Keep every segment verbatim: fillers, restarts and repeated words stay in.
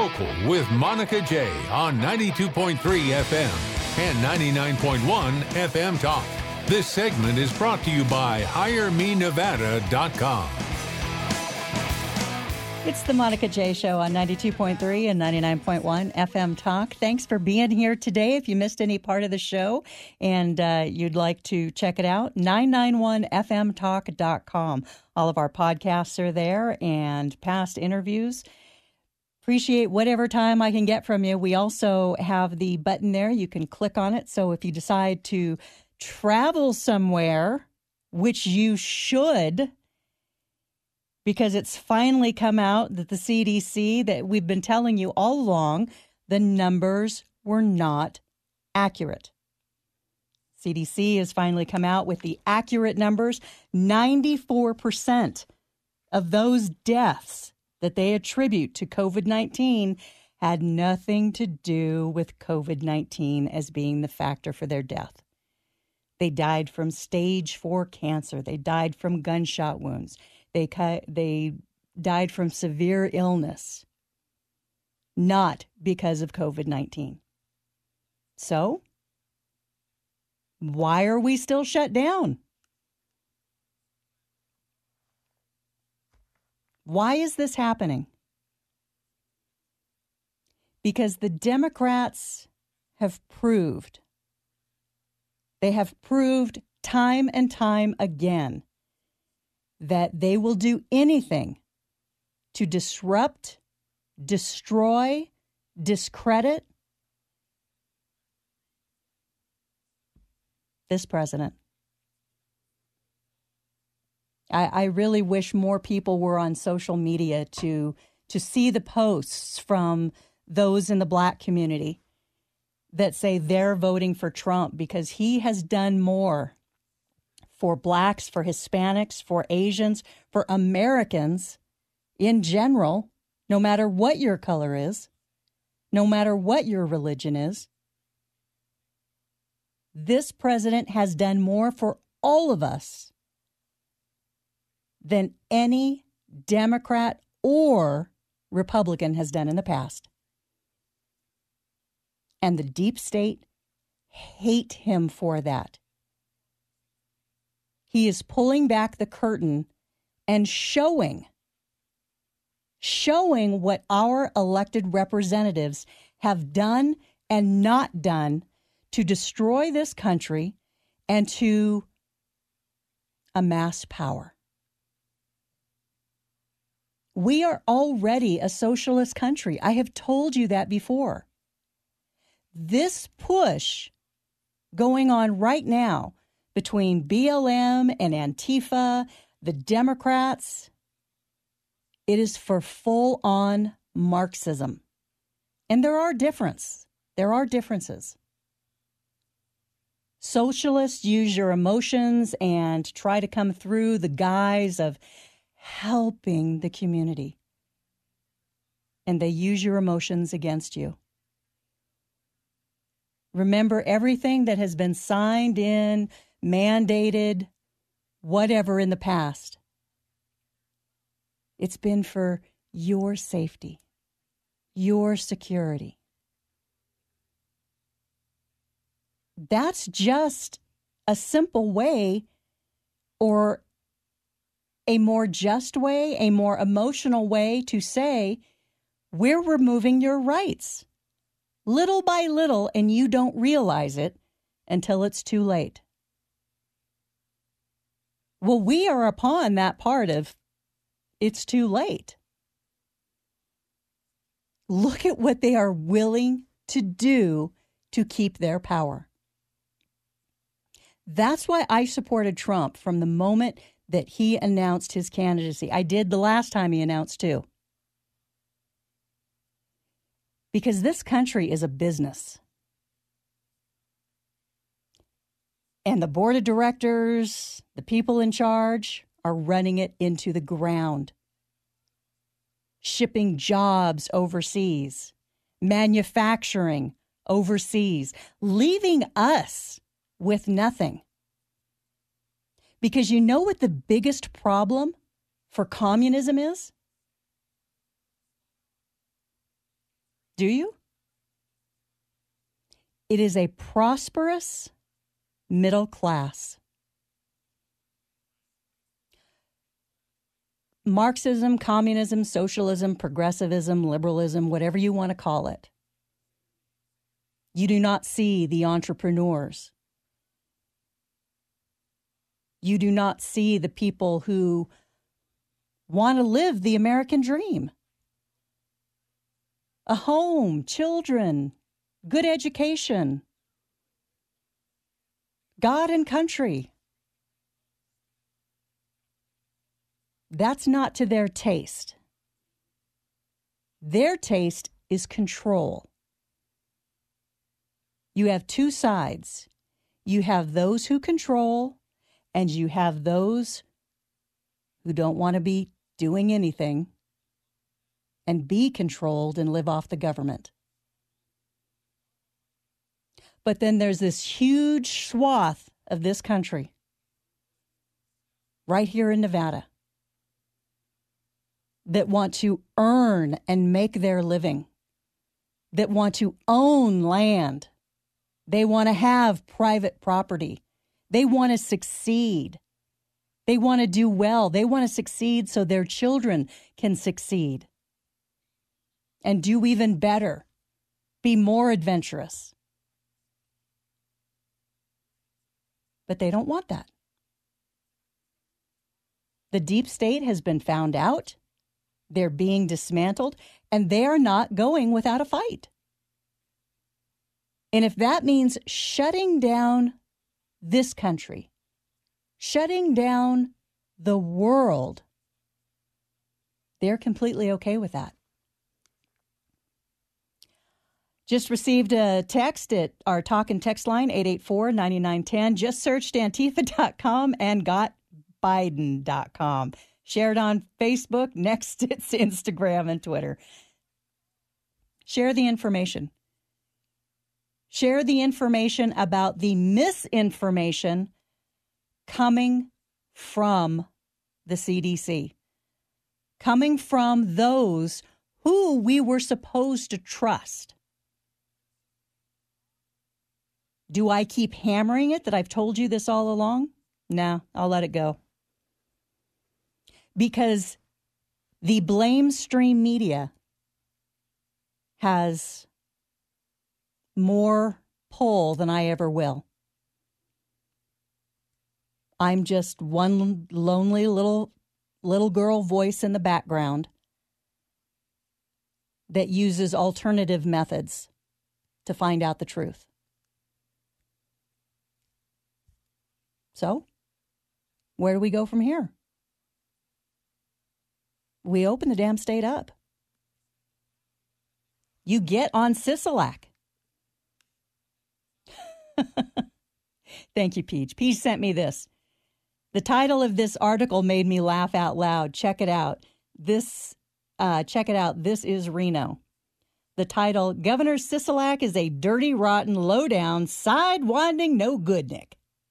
Local with Monica J on ninety-two point three F M and ninety-nine point one F M Talk. This segment is brought to you by hire me nevada dot com. It's the Monica J Show on ninety-two point three and ninety-nine point one F M Talk. Thanks for being here today. If you missed any part of the show and uh, you'd like to check it out, nine nine one F M talk dot com. All of our podcasts are there and past interviews. Appreciate whatever time I can get from you. We also have the button there. You can click on it. So if you decide to travel somewhere, which you should, because it's finally come out that the C D C, that we've been telling you all along, the numbers were not accurate. C D C has finally come out with the accurate numbers. ninety-four percent of those deaths that they attribute to COVID nineteen had nothing to do with COVID nineteen as being the factor for their death. They died from stage four cancer. They died from gunshot wounds. They they died from severe illness, not because of COVID nineteen. So, why are we still shut down? Why is this happening? Because the Democrats have proved, they have proved time and time again that they will do anything to disrupt, destroy, discredit this president. I, I really wish more people were on social media to, to see the posts from those in the Black community that say they're voting for Trump because he has done more for Blacks, for Hispanics, for Asians, for Americans in general, no matter what your color is, no matter what your religion is. This president has done more for all of us than any Democrat or Republican has done in the past. And the deep state hate him for that. He is pulling back the curtain and showing, showing what our elected representatives have done and not done to destroy this country and to amass power. We are already a socialist country. I have told you that before. This push going on right now between B L M and Antifa, the Democrats, it is for full-on Marxism. And there are differences. There are differences. Socialists use your emotions and try to come through the guise of helping the community. And they use your emotions against you. Remember, everything that has been signed in, mandated, whatever in the past, it's been for your safety, your security. That's just a simple way, or a more just way, a more emotional way to say, we're removing your rights. Little by little, and you don't realize it until it's too late. Well, we are upon that part of it's too late. Look at what they are willing to do to keep their power. That's why I supported Trump from the moment that he announced his candidacy. I did the last time he announced too. Because this country is a business. And the board of directors, the people in charge, are running it into the ground. Shipping jobs overseas, manufacturing overseas, leaving us with nothing. Because you know what the biggest problem for communism is? Do you? It is a prosperous middle class. Marxism, communism, socialism, progressivism, liberalism, whatever you want to call it. You do not see the entrepreneurs. You do not see the people who want to live the American dream. A home, children, good education, God and country. That's not to their taste. Their taste is control. You have two sides. You have those who control, and you have those who don't want to be doing anything and be controlled and live off the government. But then there's this huge swath of this country, right here in Nevada, that want to earn and make their living, that want to own land. They want to have private property. They want to succeed. They want to do well. They want to succeed so their children can succeed and do even better, be more adventurous. But they don't want that. The deep state has been found out. They're being dismantled, and they're not going without a fight. And if that means shutting down this country, shutting down the world, they're completely okay with that. Just received a text at our talk and text line, eight eight four, nine nine one zero. Just searched Antifa dot com and got Biden dot com. Shared on Facebook. Next, it's Instagram and Twitter. Share the information. Share the information about the misinformation coming from the C D C, coming from those who we were supposed to trust. Do I keep hammering it that I've told you this all along? No, I'll let it go. Because the blame stream media has more pull than I ever will. I'm just one lonely little little girl voice in the background that uses alternative methods to find out the truth. So, where do we go from here? We open the damn state up. You get on Sisolak. Thank you, Peach. Peach sent me this. The title of this article made me laugh out loud. Check it out. This, uh, check it out. This is Reno. The title, Governor Sisolak is a dirty, rotten, low-down, side-winding no-goodnik.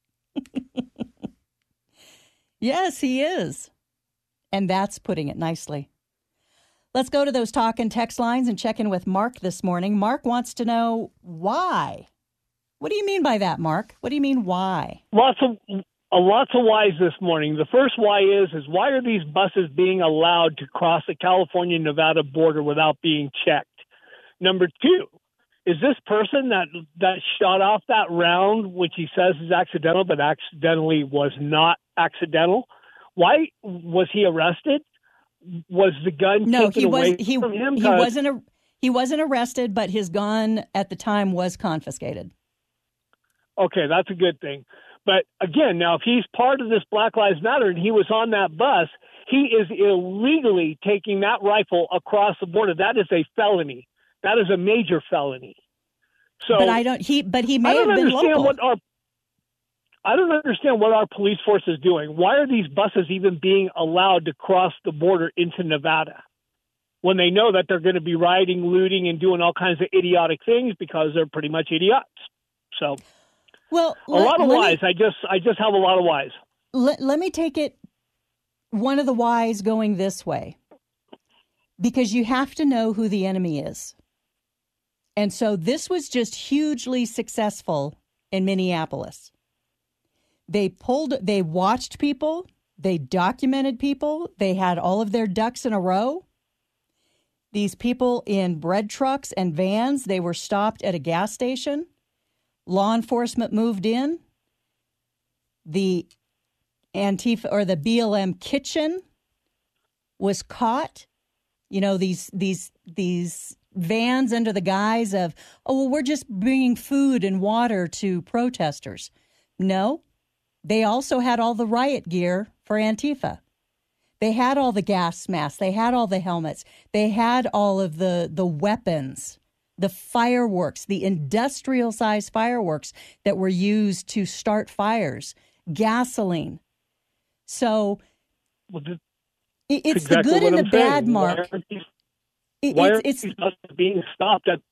Yes, he is. And that's putting it nicely. Let's go to those talk and text lines and check in with Mark this morning. Mark wants to know why. What do you mean by that, Mark? What do you mean why? Lots of uh, lots of whys this morning. The first why is is why are these buses being allowed to cross the California-Nevada border without being checked? Number two, is this person that that shot off that round, which he says is accidental, but accidentally was not accidental? Why was he arrested? Was the gun no, taken he was, away he, from him? He wasn't a, he wasn't arrested, but his gun at the time was confiscated. Okay, that's a good thing. But again, now if he's part of this Black Lives Matter and he was on that bus, he is illegally taking that rifle across the border. That is a felony. That is a major felony. So, but I don't. He, but he may I don't have been understand local. What our, I don't understand what our police force is doing. Why are these buses even being allowed to cross the border into Nevada when they know that they're going to be rioting, looting, and doing all kinds of idiotic things because they're pretty much idiots? So, well, a let, lot of let whys. Me, I just, I just have a lot of whys. Let, let me take it. One of the whys going this way, because you have to know who the enemy is. And so this was just hugely successful in Minneapolis. They pulled, they watched people, they documented people, they had all of their ducks in a row. These people in bread trucks and vans, they were stopped at a gas station. Law enforcement moved in. The Antifa or the B L M kitchen was caught. You know, these these these vans under the guise of, oh, well, we're just bringing food and water to protesters. No, they also had all the riot gear for Antifa. They had all the gas masks. They had all the helmets. They had all of the, the weapons, the fireworks, the industrial-sized fireworks that were used to start fires, gasoline. So well, this, it, it's exactly the good and I'm the bad, saying. Mark. Why aren't these, it, why it's, aren't it's these being stopped at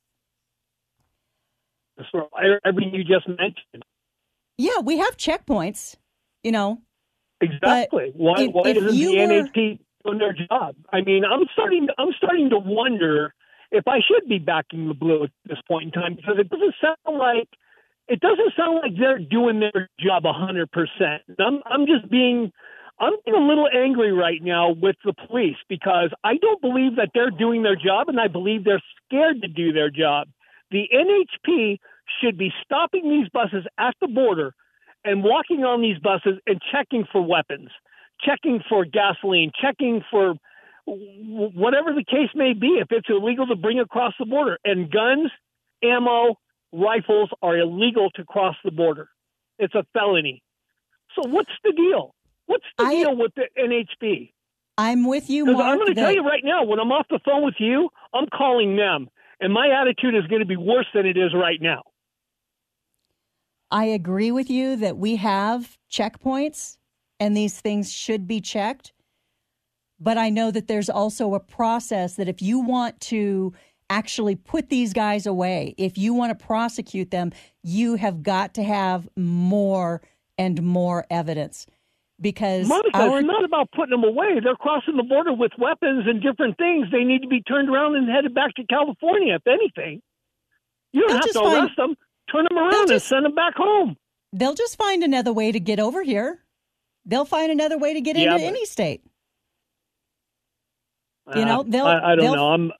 everything you just mentioned? Yeah, we have checkpoints, you know. Exactly. Why, if, why if isn't you the were... N H P doing their job? I mean, I'm starting. I'm starting to wonder if I should be backing the blue at this point in time, because it doesn't sound like it doesn't sound like they're doing their job a hundred percent. I'm I'm just being I'm being a little angry right now with the police, because I don't believe that they're doing their job, and I believe they're scared to do their job. The N H P should be stopping these buses at the border and walking on these buses and checking for weapons, checking for gasoline, checking for whatever the case may be, if it's illegal to bring across the border. And guns, ammo, rifles are illegal to cross the border. It's a felony. So what's the deal? What's the I, deal with the N H P? I'm with you, Mark. I'm going to that... tell you right now, when I'm off the phone with you, I'm calling them. And my attitude is going to be worse than it is right now. I agree with you that we have checkpoints and these things should be checked. But I know that there's also a process that if you want to actually put these guys away, if you want to prosecute them, you have got to have more and more evidence. Because Monica, our... it's not about putting them away. They're crossing the border with weapons and different things. They need to be turned around and headed back to California, if anything. You don't They'll have to find... arrest them. Turn them around just... and send them back home. They'll just find another way to get over here. They'll find another way to get yeah, into but... any state. Uh, You know, they'll. I, I don't they'll... know. I'm.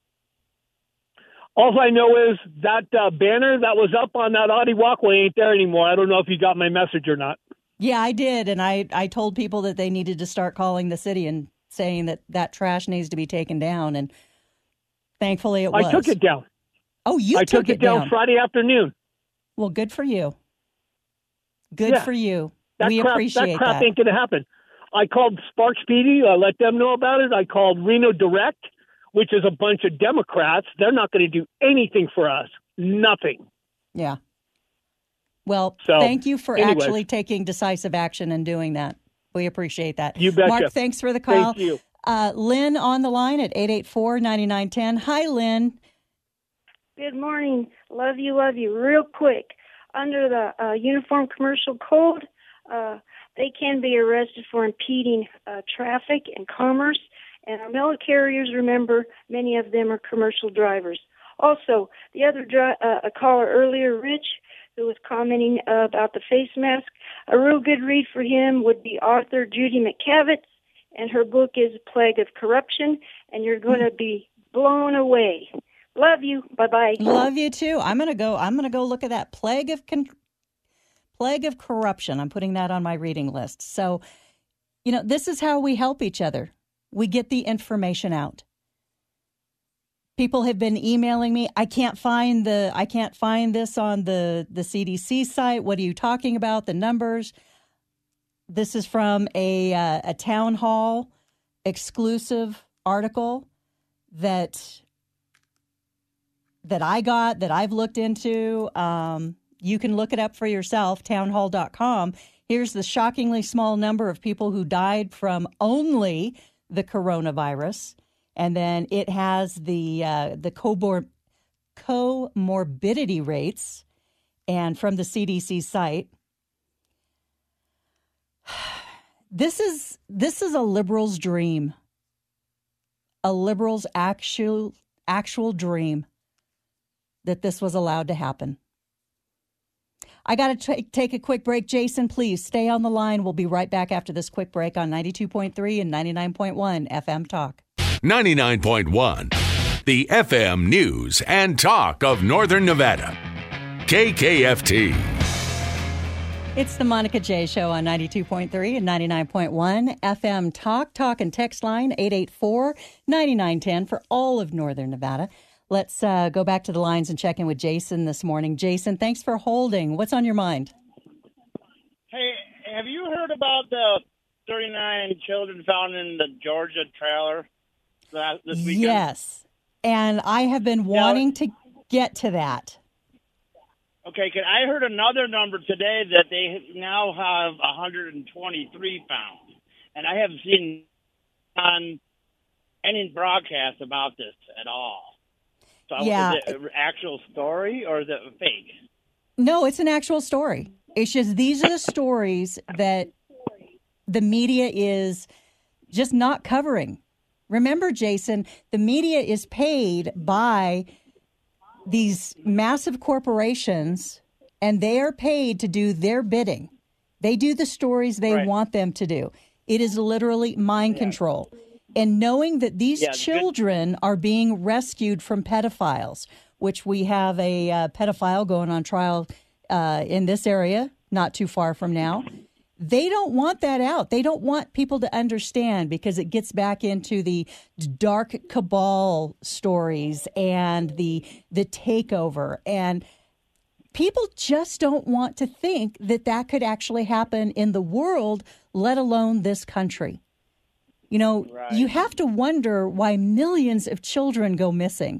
All I know is that uh, banner that was up on that Audi walkway ain't there anymore. I don't know if you got my message or not. Yeah, I did, and I, I told people that they needed to start calling the city and saying that that trash needs to be taken down, and thankfully it was. I took it down. Oh, you I took, took it, it down, down Friday afternoon. Well, good for you. Good yeah. for you. That we crap, appreciate that. crap that. ain't going to happen. I called Sparks P D. I let them know about it. I called Reno Direct, which is a bunch of Democrats. They're not going to do anything for us. Nothing. Yeah. Well, so, thank you for anyways. actually taking decisive action and doing that. We appreciate that. You betcha. Mark, thanks for the call. Thank you. Uh, Lynn on the line at eight eight four, nine nine one zero. Hi, Lynn. Good morning. Love you, love you. Real quick, under the uh, Uniform Commercial Code, uh, they can be arrested for impeding uh, traffic and commerce. And our mail carriers, remember, many of them are commercial drivers. Also, the other dri- uh, a caller earlier, Rich, who was commenting uh, about the face mask, a real good read for him would be author Judy McCavitz, and her book is Plague of Corruption, and you're going to be blown away. Love you. Bye-bye. Love you too. I'm going to go I'm going to go look at that Plague of Con- Plague of Corruption. I'm putting that on my reading list. So, you know, this is how we help each other. We get the information out. People have been emailing me. I can't find the I can't find this on the, the C D C site. What are you talking about? The numbers. This is from a uh, a town hall exclusive article that that I got, that I've looked into. Um, you can look it up for yourself, townhall dot com. Here's the shockingly small number of people who died from only the coronavirus. And then it has the uh, the cobor- comorbidity rates, and from the C D C site. This is this is a liberal's dream. A liberal's actual actual dream. that this was allowed to happen. I got to t- take a quick break. Jason, please stay on the line. We'll be right back after this quick break on ninety-two point three and ninety-nine point one F M Talk. ninety-nine point one, the F M News and Talk of Northern Nevada. K K F T. It's the Monica J Show on ninety-two point three and ninety-nine point one F M Talk. Talk and text line eight eight four, nine nine one zero for all of Northern Nevada. Let's uh, go back to the lines and check in with Jason this morning. Jason, thanks for holding. What's on your mind? Hey, have you heard about the thirty-nine children found in the Georgia trailer last, this weekend? Yes, and I have been wanting to get to that. Okay, 'cause I heard another number today that they now have one hundred twenty-three found, and I haven't seen on any broadcast about this at all. So Yeah. Is it an actual story or is it fake? No, it's an actual story. It's just these are the stories that the media is just not covering. Remember, Jason, the media is paid by these massive corporations, and they are paid to do their bidding. They do the stories they Right. want them to do. It is literally mind Yeah. control. And knowing that these Yeah, good- children are being rescued from pedophiles, which we have a uh, pedophile going on trial uh, in this area, not too far from now. They don't want that out. They don't want people to understand because it gets back into the dark cabal stories and the the takeover. And people just don't want to think that that could actually happen in the world, let alone this country. You know, Right. you have to wonder why millions of children go missing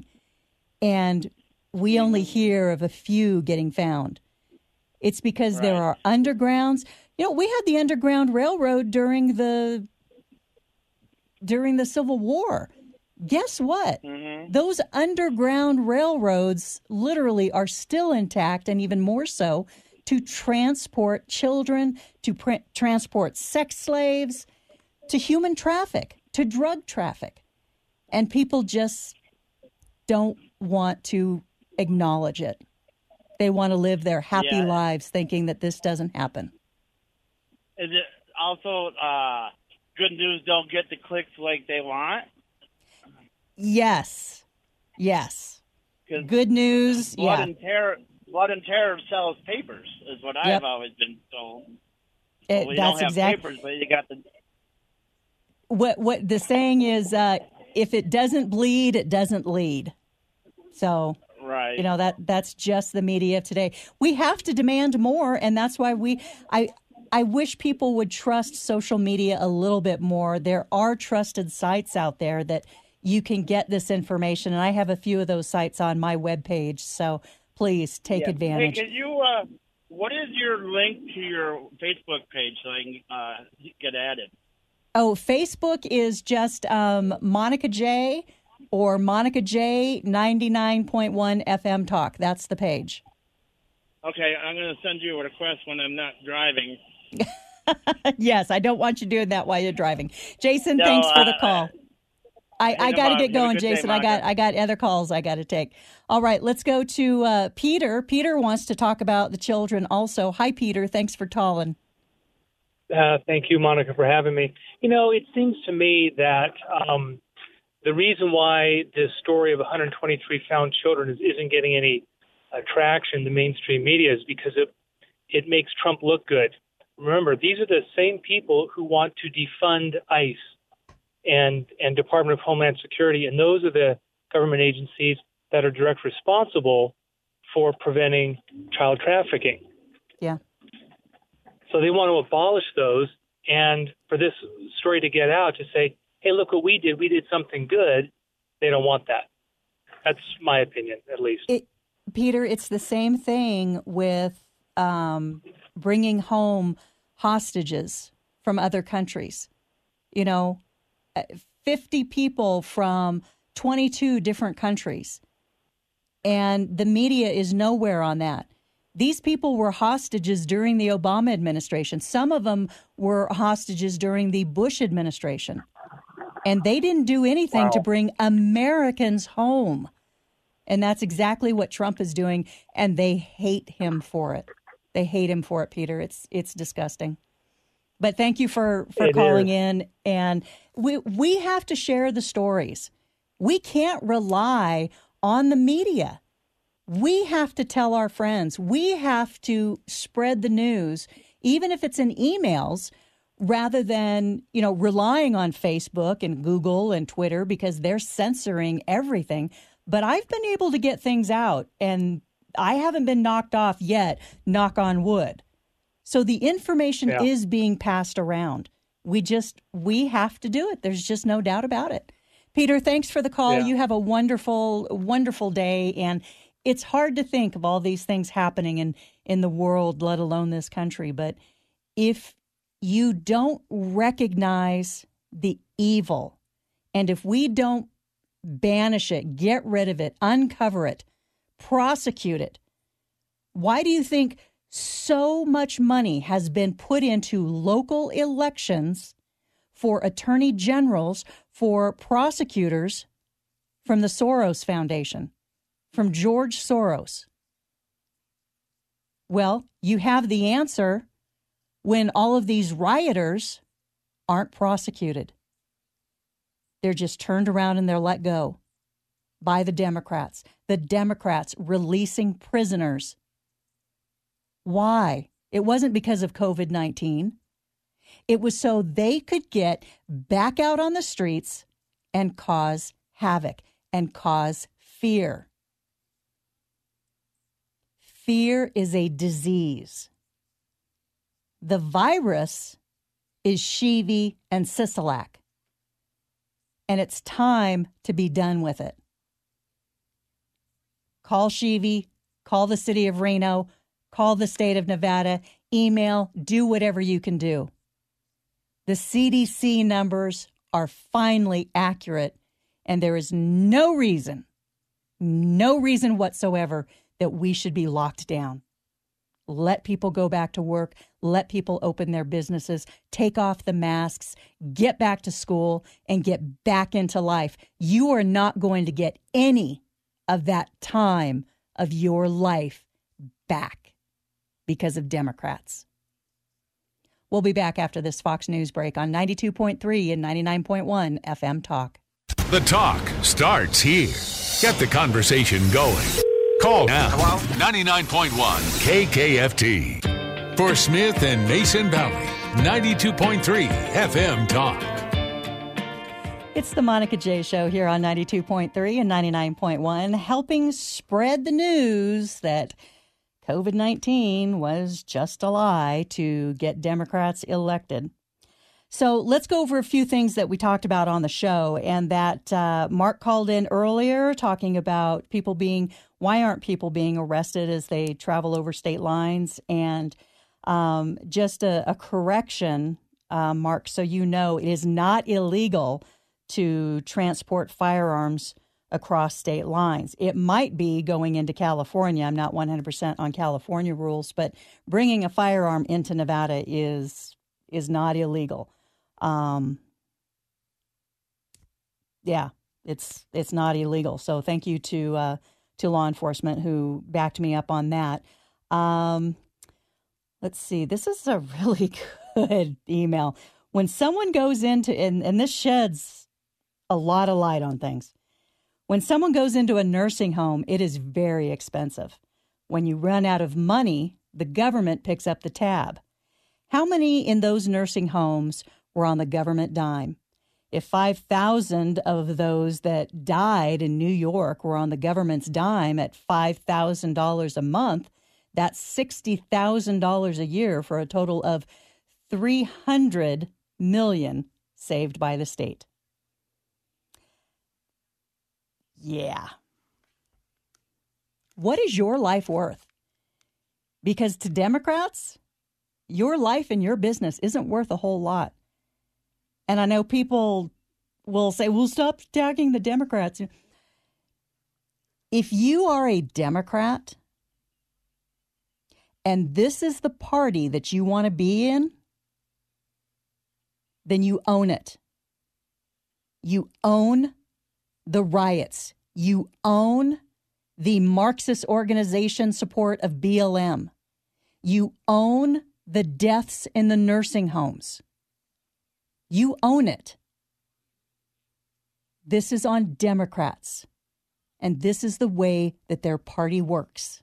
and we only hear of a few getting found. It's because there Right. are undergrounds. You know, we had the Underground Railroad during the during the Civil War. Guess what? Mm-hmm. Those underground railroads literally are still intact, and even more so, to transport children, to pr- transport sex slaves, to human traffic, to drug traffic. And people just don't want to acknowledge it. They want to live their happy Yeah. lives thinking that this doesn't happen. Is it also uh, good news don't get the clicks like they want? Yes. Yes. 'Cause Good news. Blood Yeah. and Terror, Blood and Terror sells papers, is what Yep. I've always been told. It- Well, we that's don't have exact- papers, but you got the What what the saying is, uh, if it doesn't bleed, it doesn't lead. So, right. you know, that that's just the media of today. We have to demand more, and that's why we I I wish people would trust social media a little bit more. There are trusted sites out there that you can get this information, and I have a few of those sites on my webpage. So please take Yeah. advantage. Hey, can you? Uh, what is your link to your Facebook page so I can uh, get added? Oh, Facebook is just um, Monica J or Monica J ninety-nine point one F M Talk. That's the page. Okay, I'm going to send you a request when I'm not driving. Yes, I don't want you doing that while you're driving. Jason, No, thanks for the uh, call. I, I no got to problem. get Have a going, good day, Jason. I got Monica. I got other calls I got to take. All right, let's go to uh, Peter. Peter wants to talk about the children also. Hi, Peter. Thanks for calling. Uh, thank you, Monica, for having me. You know, it seems to me that um, the reason why this story of one hundred twenty-three found children is, isn't getting any uh, traction in the mainstream media is because it it makes Trump look good. Remember, these are the same people who want to defund ICE and and Department of Homeland Security, and those are the government agencies that are direct responsible for preventing child trafficking. Yeah. So they want to abolish those, and for this story to get out to say, hey, look what we did, we did something good, they don't want that. That's my opinion, at least. It, Peter, it's the same thing with um, bringing home hostages from other countries. You know, fifty people from twenty-two different countries, and the media is nowhere on that. These people were hostages during the Obama administration. Some of them were hostages during the Bush administration. And they didn't do anything Wow. to bring Americans home. And that's exactly what Trump is doing, and they hate him for it. They hate him for it, Peter. It's it's disgusting. But thank you for, for It calling is. in. And we we have to share the stories. We can't rely on the media. We have to tell our friends. We have to spread the news, even if it's in emails, rather than, you know, relying on Facebook and Google and Twitter because they're censoring everything. But I've been able to get things out, and I haven't been knocked off yet, knock on wood. So the information Yeah. is being passed around. We just, we have to do it. There's just no doubt about it. Peter, thanks for the call. Yeah. You have a wonderful, wonderful day. And it's hard to think of all these things happening in, in the world, let alone this country. But if you don't recognize the evil, and if we don't banish it, get rid of it, uncover it, prosecute it, why do you think so much money has been put into local elections for attorney generals, for prosecutors from the Soros Foundation, from George Soros? Well, you have the answer when all of these rioters aren't prosecuted. They're just turned around and they're let go by the Democrats. The Democrats releasing prisoners. Why? It wasn't because of COVID nineteen. It was so they could get back out on the streets and cause havoc and cause fear. Fear is a disease. The virus is Shivi and Sisolak. And it's time to be done with it. Call Shivi, call the city of Reno, call the state of Nevada, email, do whatever you can do. The C D C numbers are finally accurate, and there is no reason, no reason whatsoever that we should be locked down. Let people go back to work. Let people open their businesses, take off the masks, get back to school, and get back into life. You are not going to get any of that time of your life back because of Democrats. We'll be back after this Fox News break on ninety-two point three and ninety-nine point one F M Talk. The talk starts here. Get the conversation going. Call now. Hello? ninety-nine point one K K F T. For Smith and Mason Valley, ninety-two point three F M Talk. It's the Monica J. Show here on ninety-two point three and ninety-nine point one, helping spread the news that COVID nineteen was just a lie to get Democrats elected. So let's go over a few things that we talked about on the show, and that uh, Mark called in earlier talking about people being, why aren't people being arrested as they travel over state lines? And um, just a, a correction, uh, Mark, so you know, it is not illegal to transport firearms across state lines. It might be going into California. I'm not one hundred percent on California rules, but bringing a firearm into Nevada is is not illegal. Um, yeah, it's it's not illegal. So thank you to uh, to law enforcement who backed me up on that. Um, let's see. This is a really good email. When someone goes into, and, and this sheds a lot of light on things. When someone goes into a nursing home, it is very expensive. When you run out of money, the government picks up the tab. How many in those nursing homes were on the government dime? If five thousand of those that died in New York were on the government's dime at five thousand dollars a month, that's sixty thousand dollars a year for a total of three hundred million dollars saved by the state. Yeah. What is your life worth? Because to Democrats, your life and your business isn't worth a whole lot. And I know people will say, well, stop attacking the Democrats. If you are a Democrat and this is the party that you want to be in, then you own it. You own the riots. You own the Marxist organization support of B L M. You own the deaths in the nursing homes. You own it. This is on Democrats, and this is the way that their party works.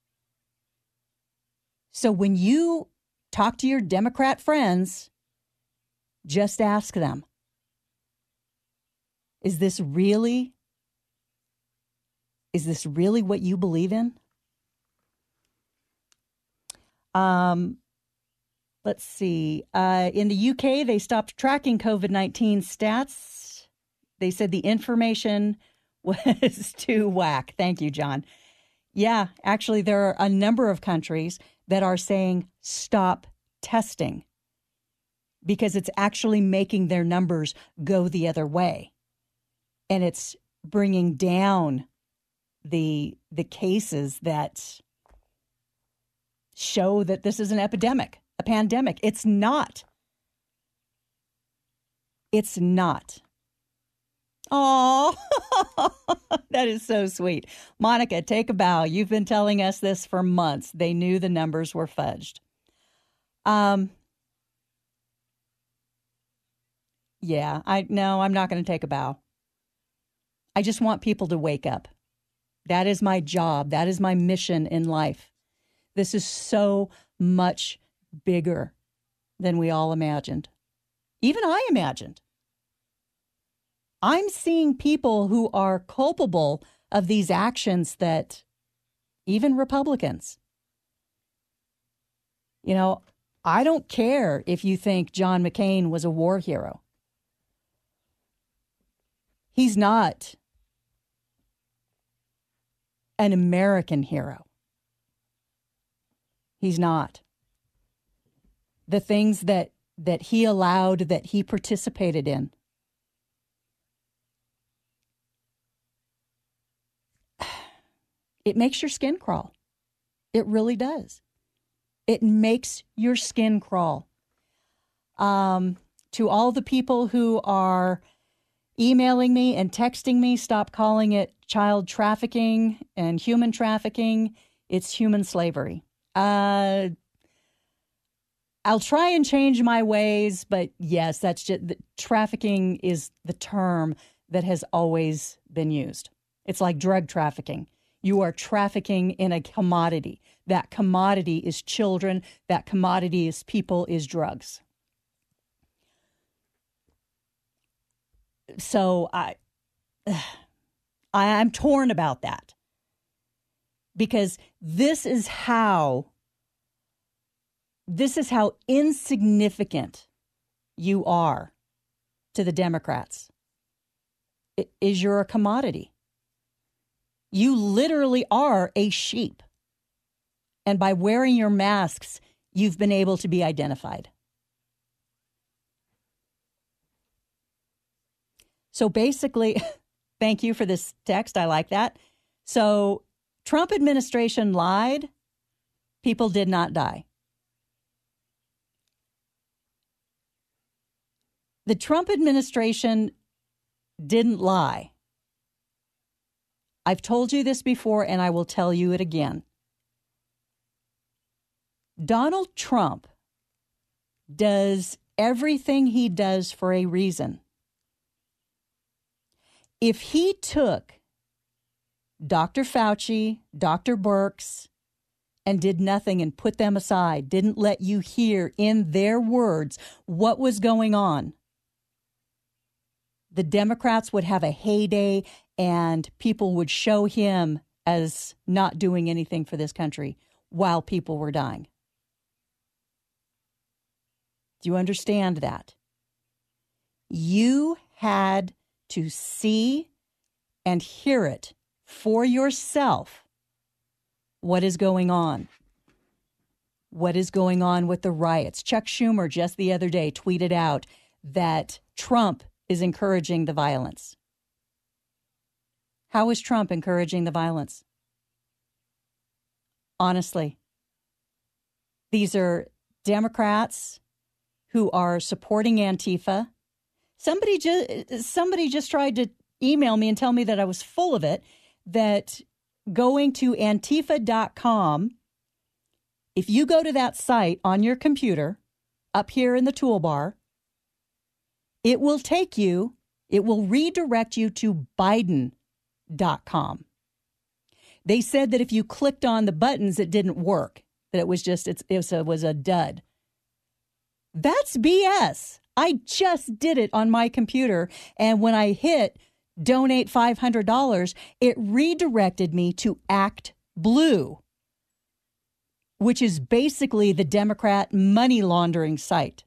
So when you talk to your Democrat friends, just ask them, is this really, is this really what you believe in? Um, let's see. Uh, in the U K, they stopped tracking COVID nineteen stats. They said the information was too whack. Thank you, John. Yeah, actually, there are a number of countries that are saying stop testing because it's actually making their numbers go the other way. And it's bringing down the the cases that show that this is an epidemic, a pandemic. It's not. It's not. Oh, that is so sweet. Monica, take a bow. You've been telling us this for months. They knew the numbers were fudged. Um. Yeah, I no, I'm not going to take a bow. I just want people to wake up. That is my job. That is my mission in life. This is so much bigger than we all imagined. Even I imagined. I'm seeing people who are culpable of these actions that even Republicans. You know, I don't care if you think John McCain was a war hero. He's not an American hero. He's not. The things that, that he allowed, that he participated in. It makes your skin crawl. It really does. It makes your skin crawl. Um, to all the people who are emailing me and texting me, stop calling it child trafficking and human trafficking. It's human slavery. Uh, I'll try and change my ways, but yes, that's just trafficking is the term that has always been used. It's like drug trafficking. You are trafficking in a commodity. That commodity is children. That commodity is people, is drugs. So I, I'm torn about that because this is how, this is how insignificant you are to the Democrats. It is you're a commodity. You literally are a sheep. And by wearing your masks, you've been able to be identified. So basically, thank you for this text. I like that. So Trump administration lied. People did not die. The Trump administration didn't lie. I've told you this before, and I will tell you it again. Donald Trump does everything he does for a reason. If he took Doctor Fauci, Doctor Birx, and did nothing and put them aside, didn't let you hear in their words what was going on, the Democrats would have a heyday and people would show him as not doing anything for this country while people were dying. Do you understand that? You had to see and hear it for yourself what is going on. What is going on with the riots? Chuck Schumer just the other day tweeted out that Trump is encouraging the violence. How is Trump encouraging the violence? Honestly, these are Democrats who are supporting Antifa. Somebody just somebody just tried to email me and tell me that I was full of it, that going to Antifa dot com. If you go to that site on your computer, up here in the toolbar, it will take you, it will redirect you to Biden dot com. They said that if you clicked on the buttons, it didn't work, that it was just, it's, it was a, was a dud. That's B S. I just did it on my computer, and when I hit donate five hundred dollars, it redirected me to Act Blue, which is basically the Democrat money laundering site.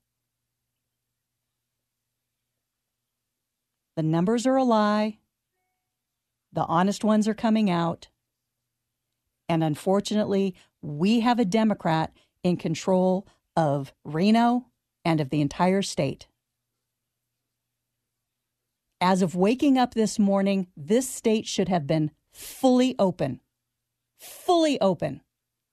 The numbers are a lie. The honest ones are coming out. And unfortunately, we have a Democrat in control of Reno and of the entire state. As of waking up this morning, this state should have been fully open. Fully open.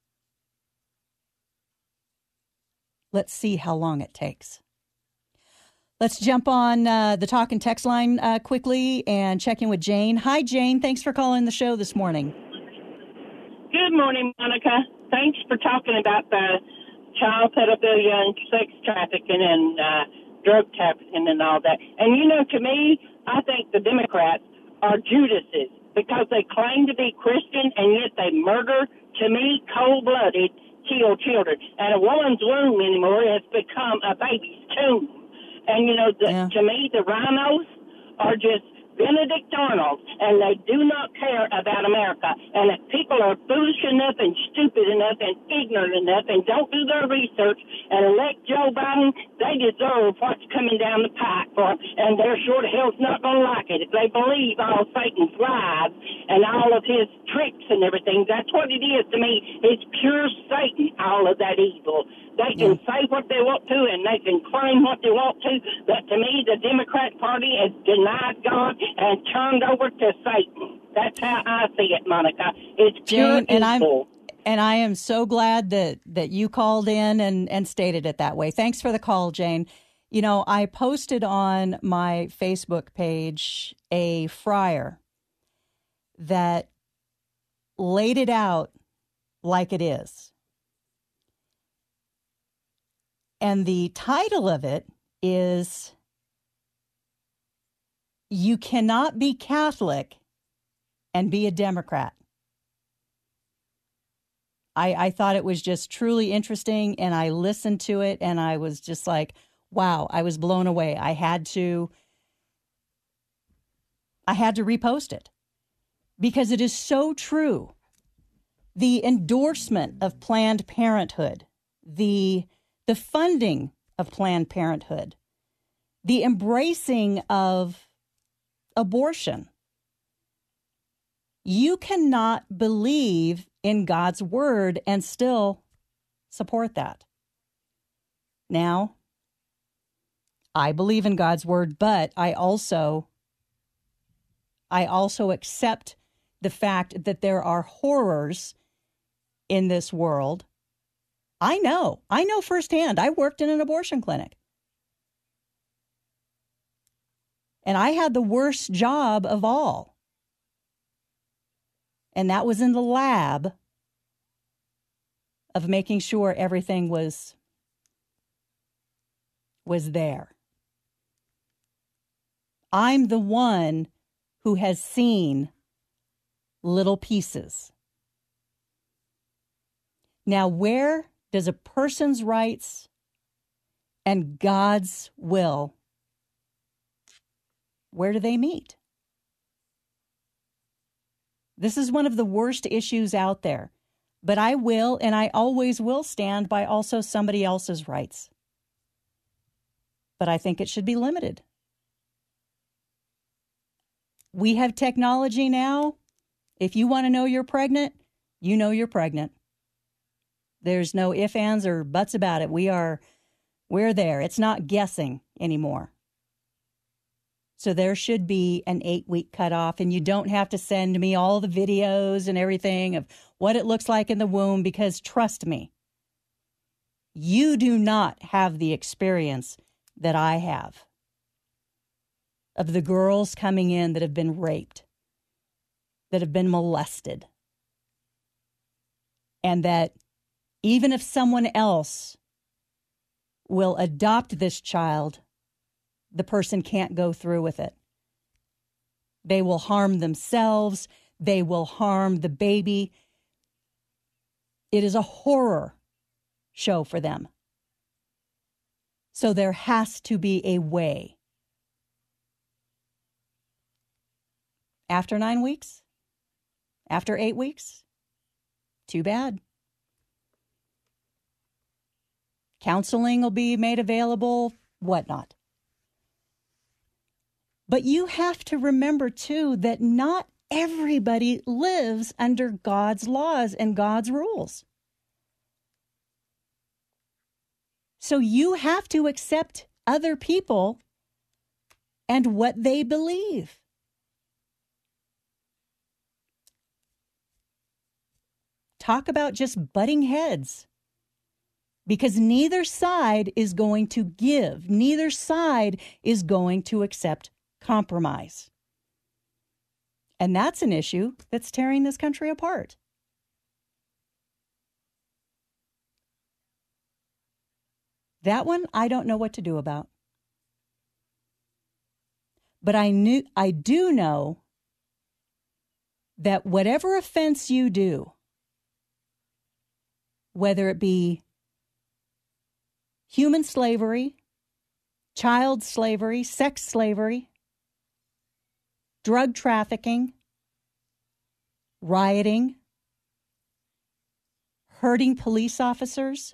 Let's see how long it takes. Let's jump on uh, the talk and text line uh, quickly and check in with Jane. Hi, Jane. Thanks for calling the show this morning. Good morning, Monica. Thanks for talking about the child pedophilia and sex trafficking and uh, drug trafficking and all that. And, you know, to me, I think the Democrats are Judases because they claim to be Christian and yet they murder, to me, cold-blooded, kill children. And a woman's womb anymore has become a baby's tomb. And, you know, the, yeah. to me, the rhinos are just Benedict Arnold, and they do not care about America. And if people are foolish enough and stupid enough and ignorant enough and don't do their research and elect Joe Biden, they deserve what's coming down the pike for them, and they're sure the hell's not going to like it. If they believe all Satan's lies and all of his tricks and everything, that's what it is to me. It's pure Satan, all of that evil. They can say what they want to, and they can claim what they want to, but to me, the Democrat Party has denied God and turned over to Satan. That's how I see it, Monica. It's pure Jane, and evil. I'm and I am so glad that that you called in and and stated it that way. Thanks for the call, Jane. You know, I posted on my Facebook page a flyer that laid it out like it is. And the title of it is, "You Cannot Be Catholic and Be a Democrat." I, I thought it was just truly interesting, and I listened to it, and I was just like, wow, I was blown away. I had to, I had to repost it because it is so true. The endorsement of Planned Parenthood, the the funding of Planned Parenthood, the embracing of abortion. You cannot believe in God's word and still support that. Now, I believe in God's word, but I also, I also accept the fact that there are horrors in this world. I know. I know firsthand. I worked in an abortion clinic. And I had the worst job of all. And that was in the lab of making sure everything was, was there. I'm the one who has seen little pieces. Now, where does a person's rights and God's will, where do they meet? This is one of the worst issues out there, but I will and I always will stand by also somebody else's rights. But I think it should be limited. We have technology now. If you want to know you're pregnant, you know you're pregnant. There's no ifs, ands, or buts about it. We are, we're there. It's not guessing anymore. So there should be an eight-week cutoff, and you don't have to send me all the videos and everything of what it looks like in the womb, because trust me, you do not have the experience that I have of the girls coming in that have been raped, that have been molested, and that even if someone else will adopt this child, the person can't go through with it. They will harm themselves. They will harm the baby. It is a horror show for them. So there has to be a way. After nine weeks? After eight weeks? Too bad. Counseling will be made available, whatnot. But you have to remember, too, that not everybody lives under God's laws and God's rules. So you have to accept other people and what they believe. Talk about just butting heads. Because neither side is going to give. Neither side is going to accept compromise. And that's an issue that's tearing this country apart. That one, I don't know what to do about. But I knew, I do know that whatever offense you do, whether it be human slavery, child slavery, sex slavery, drug trafficking, rioting, hurting police officers.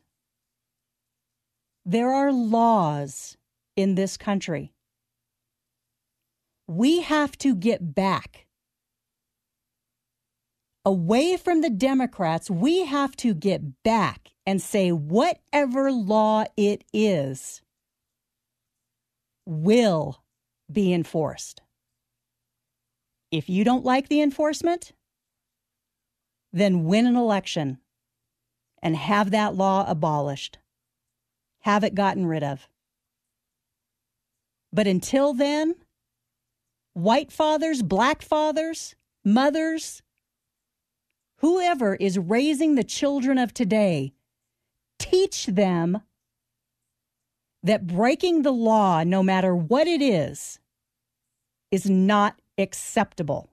There are laws in this country. We have to get back away from the Democrats. We have to get back and say whatever law it is will be enforced. If you don't like the enforcement, then win an election and have that law abolished. Have it gotten rid of. But until then, white fathers, black fathers, mothers, whoever is raising the children of today, teach them that breaking the law, no matter what it is, is not acceptable.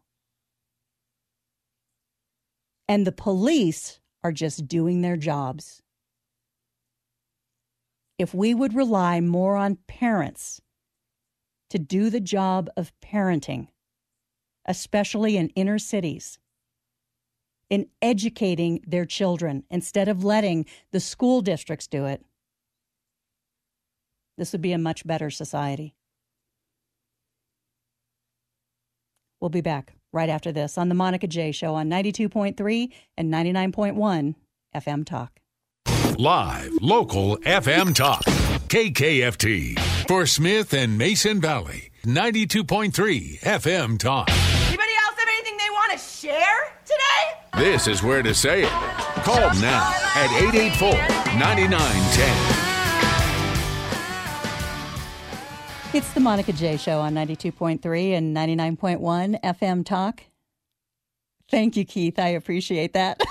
And the police are just doing their jobs. If we would rely more on parents to do the job of parenting, especially in inner cities, in educating their children instead of letting the school districts do it, this would be a much better society. We'll be back right after this on the Monica J Show on ninety-two point three and ninety-nine point one F M Talk. Live, local F M Talk. K K F T. For Smith and Mason Valley. ninety-two point three F M Talk. Anybody else have anything they want to share today? This is where to say it. Call now at eight eight four, nine nine one zero. It's the Monica J Show on ninety-two point three and ninety-nine point one F M Talk. Thank you, Keith. I appreciate that.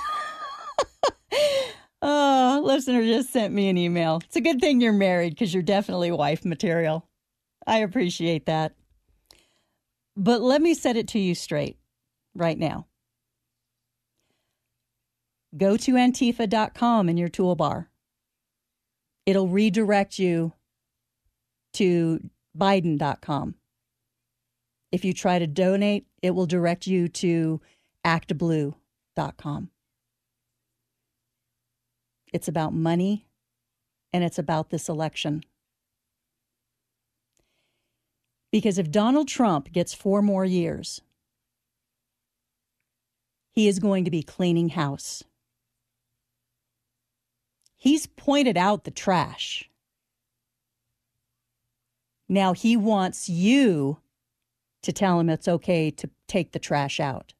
Oh, listener just sent me an email. It's a good thing you're married because you're definitely wife material. I appreciate that. But let me set it to you straight right now. Go to Antifa dot com in your toolbar. It'll redirect you to Biden dot com. If you try to donate, it will direct you to act blue dot com. It's about money, and it's about this election. Because if Donald Trump gets four more years, he is going to be cleaning house. He's pointed out the trash. Now he wants you to tell him it's okay to take the trash out.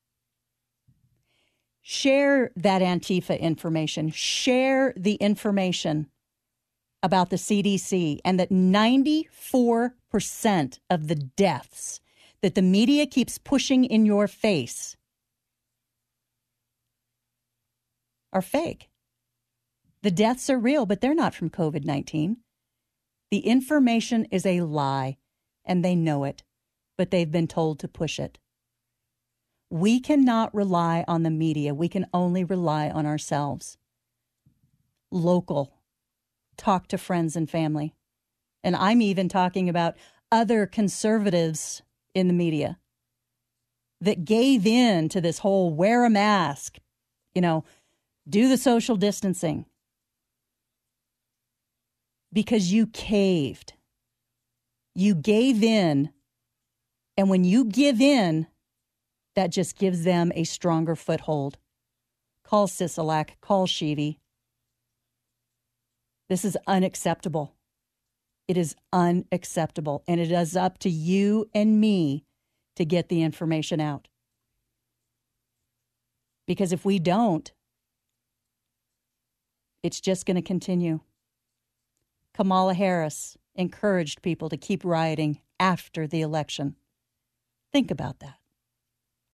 Share that Antifa information. Share the information about the C D C and that ninety-four percent of the deaths that the media keeps pushing in your face are fake. The deaths are real, but they're not from covid nineteen. The information is a lie, and they know it, but they've been told to push it. We cannot rely on the media. We can only rely on ourselves. Local. Talk to friends and family. And I'm even talking about other conservatives in the media that gave in to this whole wear a mask, you know, do the social distancing. Because you caved. You gave in. And when you give in, that just gives them a stronger foothold. Call Sisolak. Call Sheevy. This is unacceptable. It is unacceptable. And it is up to you and me to get the information out. Because if we don't, it's just going to continue. Kamala Harris encouraged people to keep rioting after the election. Think about that.